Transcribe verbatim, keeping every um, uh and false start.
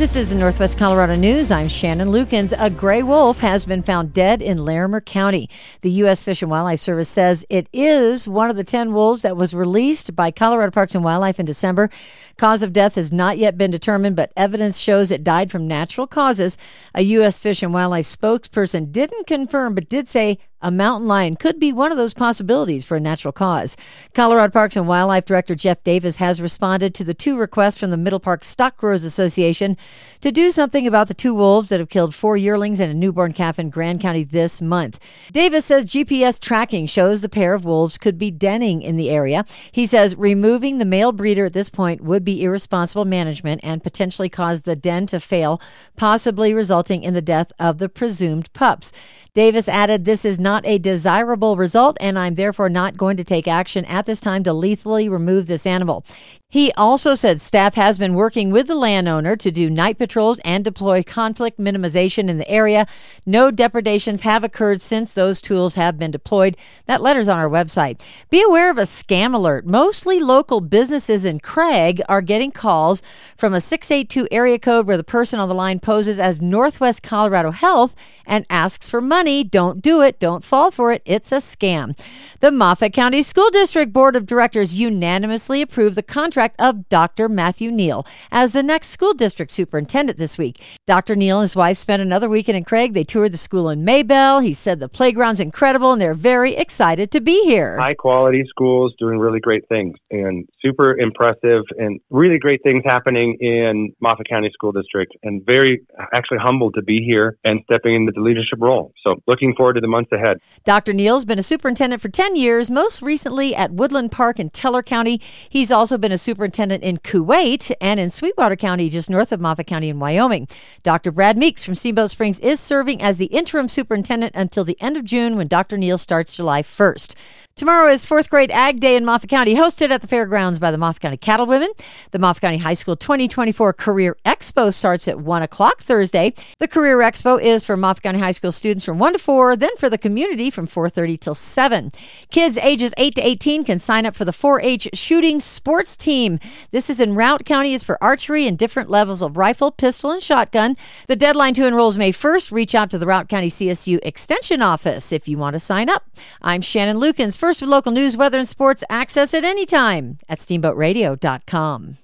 This is the Northwest Colorado News. I'm Shannon Lukens. A gray wolf has been found dead in Larimer County. The U S Fish and Wildlife Service says it is one of the ten wolves that was released by Colorado Parks and Wildlife in December. Cause of death has not yet been determined, but evidence shows it died from natural causes. A U S Fish and Wildlife spokesperson didn't confirm, but did say a mountain lion could be one of those possibilities for a natural cause. Colorado Parks and Wildlife Director Jeff Davis has responded to the two requests from the Middle Park Stock Growers Association to do something about the two wolves that have killed four yearlings and a newborn calf in Grand County this month. Davis says G P S tracking shows the pair of wolves could be denning in the area. He says removing the male breeder at this point would be irresponsible management and potentially cause the den to fail, possibly resulting in the death of the presumed pups. Davis added, "This is not a desirable result, and I'm therefore not going to take action at this time to lethally remove this animal." He also said staff has been working with the landowner to do night patrols and deploy conflict minimization in the area. No depredations have occurred since those tools have been deployed. That letter's on our website. Be aware of a scam alert. Mostly local businesses in Craig are getting calls from a six eight two area code where the person on the line poses as Northwest Colorado Health and asks for money. Don't do it. Don't fall for it. It's a scam. The Moffat County School District Board of Directors unanimously approved the contract of Doctor Matthew Neal as the next school district superintendent this week. Doctor Neal and his wife spent another weekend in Craig. They toured the school in Maybell. He said the playground's incredible and they're very excited to be here. High quality schools doing really great things and super impressive and really great things happening in Moffat County School District, and very actually humbled to be here and stepping into the leadership role. So looking forward to the months ahead. Doctor Neal's been a superintendent for ten years, most recently at Woodland Park in Teller County. He's also been a superintendent in Kuwait and in Sweetwater County, just north of Moffat County in Wyoming. Doctor Brad Meeks from Steamboat Springs is serving as the interim superintendent until the end of June, when Doctor Neal starts July first. Tomorrow is fourth grade Ag Day in Moffat County, hosted at the fairgrounds by the Moffat County Cattlewomen. The Moffat County High School twenty twenty-four Career Expo starts at one o'clock Thursday. The Career Expo is for Moffat County High School students from one to four, then for the community from four thirty till seven. Kids ages eight to eighteen can sign up for the four H shooting sports team. This is in Routt County. It's for archery and different levels of rifle, pistol, and shotgun. The deadline to enroll is May first. Reach out to the Routt County C S U Extension Office if you want to sign up. I'm Shannon Lukens. First with local news, weather, and sports. Access it anytime at steamboat radio dot com.